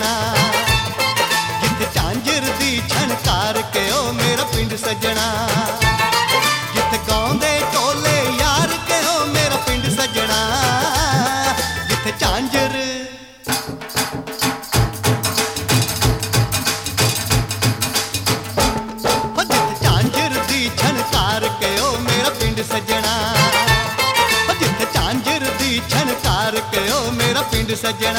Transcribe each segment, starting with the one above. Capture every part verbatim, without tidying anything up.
सजना, जिथे झांझर दी छणकार के ओ मेरा पिंड सजना, जिथे गाउंदे टोले यार के ओ मेरा पिंड सजना, जिथे झांझर सजना, जिथे झांझर दी छणकार के ओ मेरा पिंड सजना।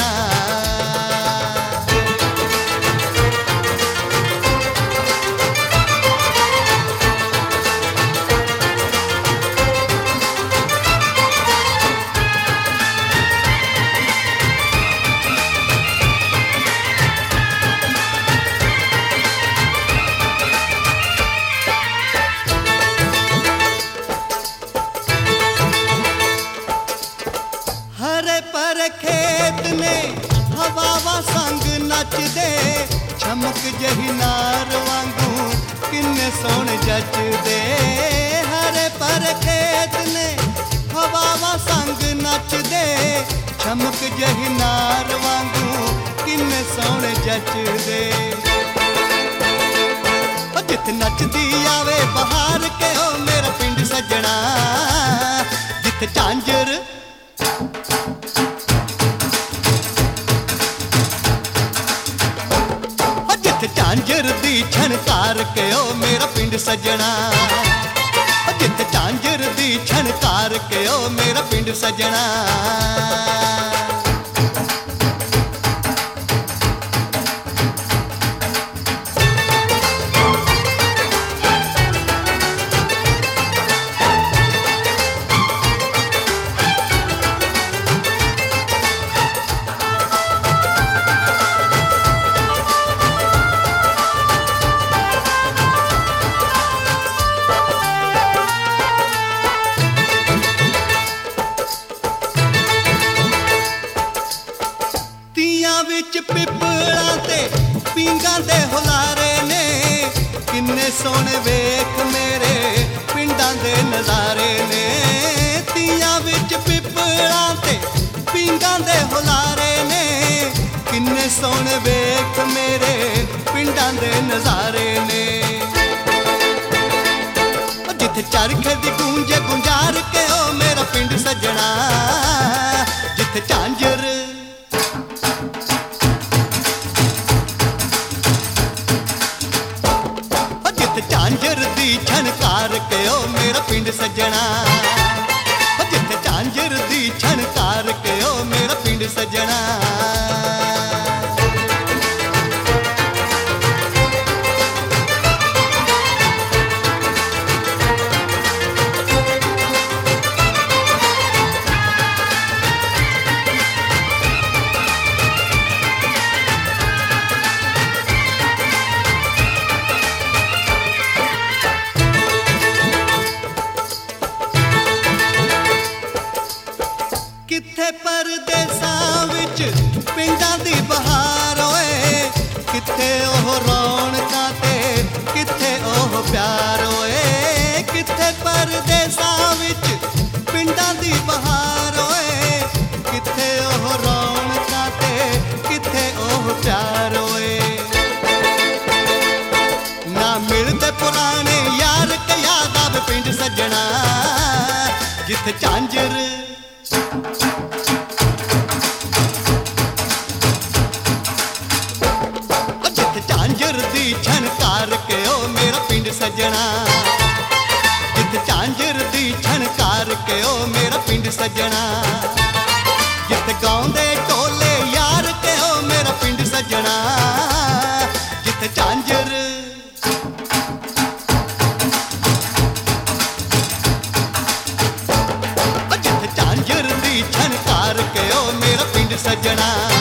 खेत ने हवावा संग नचदे, चमक जही नार वांगू किन्ने सोहणे जचदे। हरे पर खेत ने हवावा संग नचदे, चमक जही नार वांगू किन्ने सोहणे जचदे। जिथे नचदी आवे बहार के ओ मेरा पिंड सजना, जिथे झांझर झांझर दी छणकार के ओ मेरा पिंड सजना, जिथे झांझर दी छणकार के ओ मेरा पिंड सजना। विच पिपड़ा ते पींगा दे हुलारे ने, किन्ने सोहणे वेख मेरे पिंडां दे नज़ारे ने। तियां विच पिपड़ा ते पींगा दे हुलारे ने, किन्ने सोहणे वेख मेरे पिंडां दे नज़ारे ने। जिथे चरखे दी गूंजे गुंजार के ओ मेरा पिंड सजना, जिथे झांझर झांझर दी छणकार के ओ मेरा पिंड सजना, जिथे झांझर दी छणकार के ओ मेरा पिंड सजना। किथे परदेसां विच पिंडां दी बहार होए, किथे ओह रौनकां ते किथे ओह प्यार होए। किथे परदेसां विच पिंडां दी बहार होए, किथे ओह रौनकां ते किथे ओह प्यार होए। ना मिलदे पुराने यार के याद आवे पिंड सजना, जिथे झांझर झांझर दी छणकार के ओ मेरा पिंड सजना, जिथे झांझर दी छणकार के ओ मेरा पिंड सजना, जिथे गाउंदे टोले यार के ओ मेरा पिंड सजना, जिथे झांझर जिथे झांझर दी छणकार के ओ मेरा पिंड सजना।